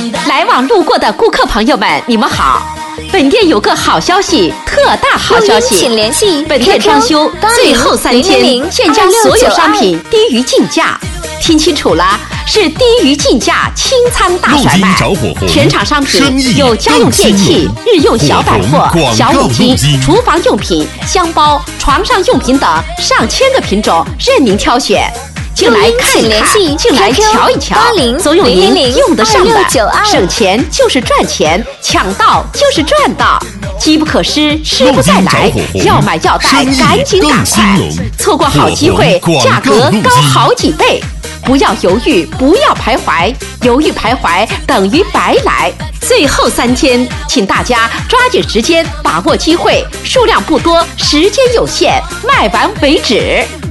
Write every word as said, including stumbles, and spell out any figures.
来往路过的顾客朋友们，你们好！本店有个好消息，特大好消息！ 请联系本店装修最后三天，现将所有商品低于进价。听清楚了，是低于进价清仓大甩卖。全场商品有家用电器、日用小百货、小五金、厨房用品、箱包、床上用品等上千个品种，任您挑选。进来看一看，进来瞧一瞧，总有您用得上的。省钱就是赚钱，抢到就是赚到，机不可失，失不再来。要买要带，赶紧赶快，错过好机会，价格高好几倍。不要犹豫，不要徘徊，犹豫徘徊等于白来。最后三天，请大家抓紧时间，把握机会，数量不多，时间有限，卖完为止。